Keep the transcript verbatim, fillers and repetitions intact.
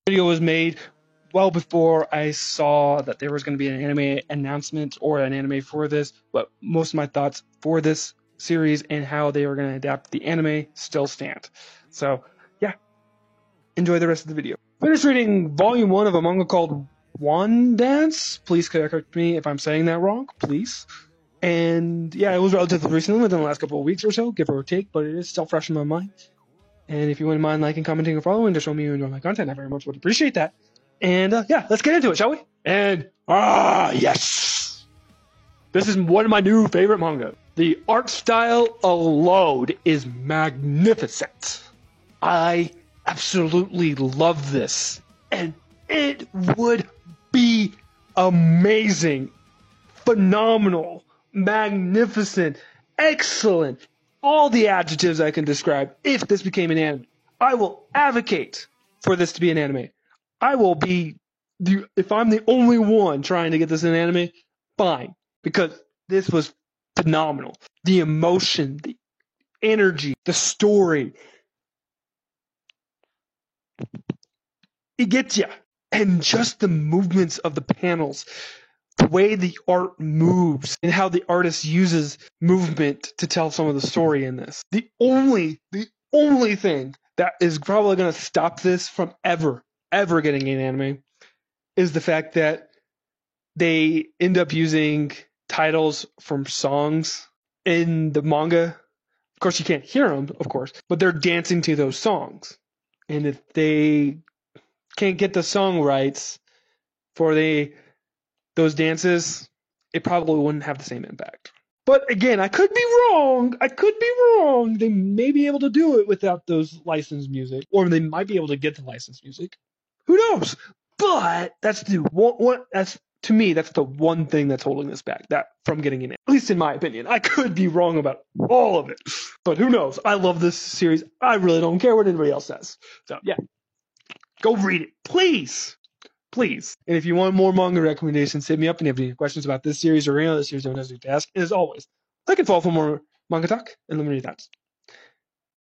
video was made well before I saw that there was going to be an anime announcement or an anime for this, but most of my thoughts for this series and how they were going to adapt the anime still stand. So, yeah, enjoy the rest of the video. Finished reading volume one of a manga called One Dance. Please correct me if I'm saying that wrong, please. And yeah, it was relatively recently, within the last couple of weeks or so, give or take, but it is still fresh in my mind. And if you wouldn't mind liking, commenting, or following to show me you enjoy my content, I very much would appreciate that. And uh, yeah, let's get into it, shall we? And ah, yes! This is one of my new favorite manga. The art style alone is magnificent. I absolutely love this. And it would be amazing, phenomenal, magnificent, excellent, all the adjectives I can describe if this became an anime. I will advocate for this to be an anime. I will be, the, if I'm the only one trying to get this in anime, fine. Because this was phenomenal. The emotion, the energy, the story. It gets you. And just the movements of the panels, the way the art moves, and how the artist uses movement to tell some of the story in this. The only, the only thing that is probably going to stop this from ever, ever getting an anime is the fact that they end up using titles from songs in the manga. Of course, you can't hear them, of course, but they're dancing to those songs. And if they can't get the song rights for the those dances, it probably wouldn't have the same impact. But again, I could be wrong. I could be wrong. They may be able to do it without those licensed music, or they might be able to get the licensed music. Who knows? But that's the what, what that's to me that's the one thing that's holding this back, that from getting in. At least in my opinion, I could be wrong about all of it. But who knows? I love this series. I really don't care what anybody else says. So yeah, go read it, please. Please. And if you want more manga recommendations, hit me up. And if you have any questions about this series or any other series, don't hesitate to ask. And as always, like and follow for more manga talk and limited thoughts.